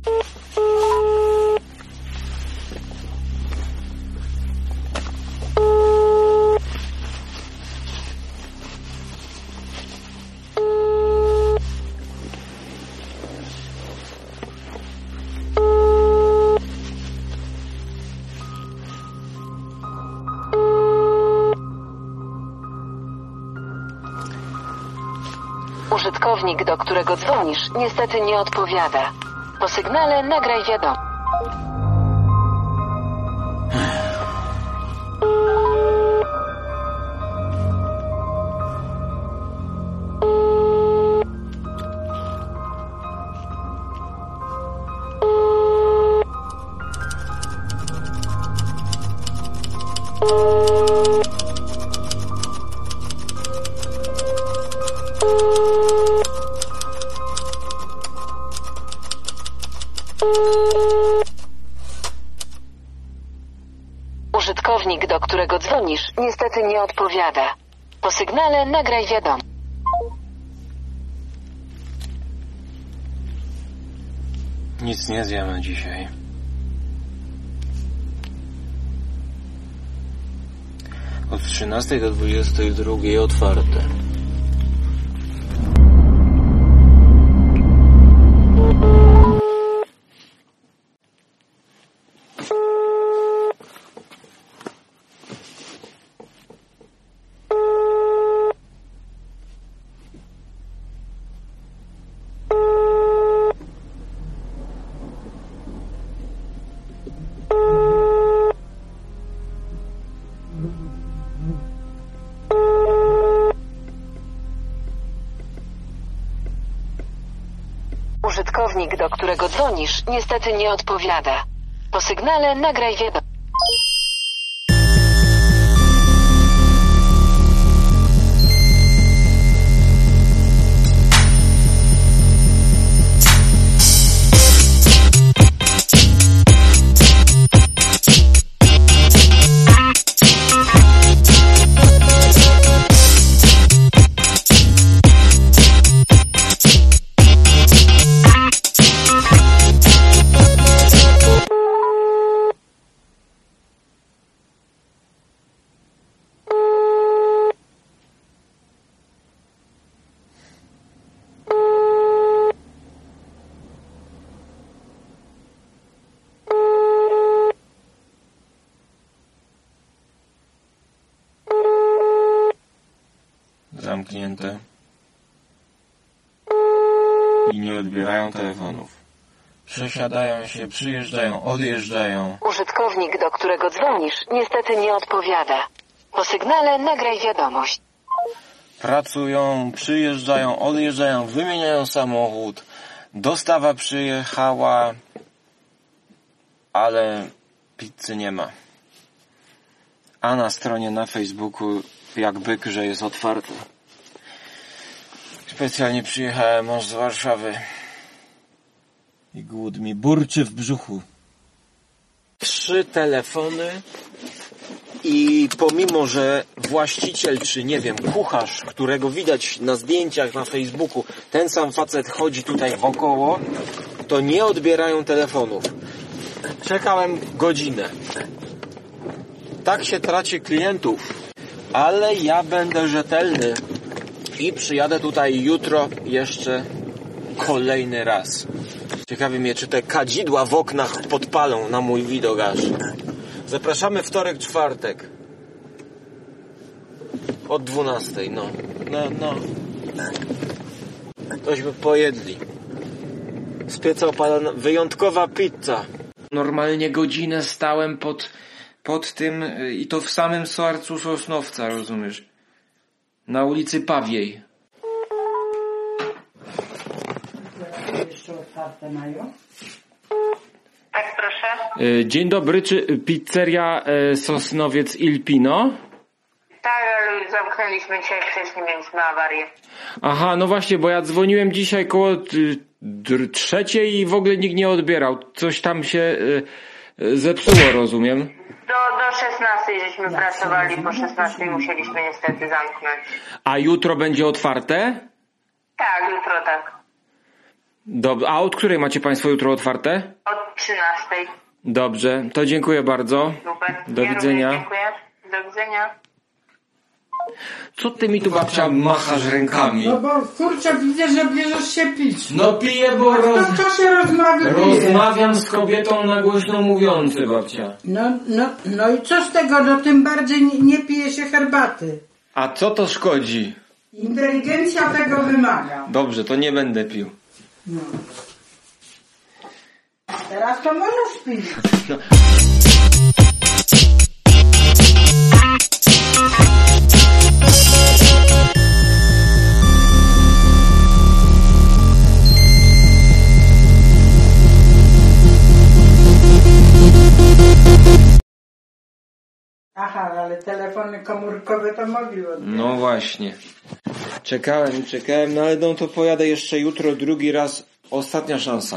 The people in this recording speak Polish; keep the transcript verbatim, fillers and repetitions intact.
Użytkownik, do którego dzwonisz, niestety nie odpowiada. Po sygnale nagraj wiadomość. Użytkownik, do którego dzwonisz, niestety nie odpowiada. Po sygnale nagraj wiadomość. Nic nie zjemy dzisiaj. Od trzynastej do dwudziestej drugiej otwarte. Użytkownik, do którego dzwonisz, niestety nie odpowiada. Po sygnale nagraj wiadomość. Zamknięte. I nie odbierają telefonów. Przesiadają się, przyjeżdżają, odjeżdżają. Użytkownik, do którego dzwonisz, niestety nie odpowiada. Po sygnale nagraj wiadomość. Pracują, przyjeżdżają, odjeżdżają, wymieniają samochód. Dostawa przyjechała, ale pizzy nie ma. A na stronie na Facebooku jak byk, że jest otwarte. Specjalnie przyjechałem aż z Warszawy. I głód mi burczy w brzuchu. Trzy telefony i pomimo, że właściciel, czy nie wiem, kucharz, którego widać na zdjęciach na Facebooku, ten sam facet chodzi tutaj wokoło, to nie odbierają telefonów. Czekałem godzinę. Tak się traci klientów. Ale ja będę rzetelny i przyjadę tutaj jutro jeszcze kolejny raz. Ciekawi mnie, czy te kadzidła w oknach podpalą na mój widok aż. Zapraszamy wtorek, czwartek. Od dwunastej, no. No, no. Tośmy pojedli. Z pieca opalona wyjątkowa pizza. Normalnie godzinę stałem pod... Pod tym, i to w samym sercu Sosnowca, rozumiesz? Na ulicy Pawiej. Jeszcze otwarte mają? Tak, proszę. Dzień dobry, czy pizzeria Sosnowiec Il Pino? Tak, ale zamknęliśmy dzisiaj wcześniej, mieliśmy awarię. Aha, no właśnie, bo ja dzwoniłem dzisiaj koło trzeciej i w ogóle nikt nie odbierał. Coś tam się zepsuło, rozumiem. Do, do szesnastej żeśmy pracowali, po szesnastej musieliśmy niestety zamknąć. A jutro będzie otwarte? Tak, jutro tak. Dobrze. A od której macie państwo jutro otwarte? Od trzynastej. Dobrze, to dziękuję bardzo. Super. Do Ja widzenia. również dziękuję. Do widzenia. Co ty mi tu, babcia, machasz rękami? No bo kurczę, widzę, że bierzesz się pić. No piję, bo A roz... w czasie rozmowy pije. rozmawiam z kobietą na głośno mówiący, babcia. No, no, no i co z tego, no tym bardziej nie, nie pije się herbaty. A co to szkodzi? Inteligencja tego wymaga. Dobrze, to nie będę pił. No. Teraz to możesz pić. Aha, ale telefony komórkowe to mogli odbierać. No właśnie. Czekałem, czekałem, no ale no to pojadę jeszcze jutro drugi raz. Ostatnia szansa.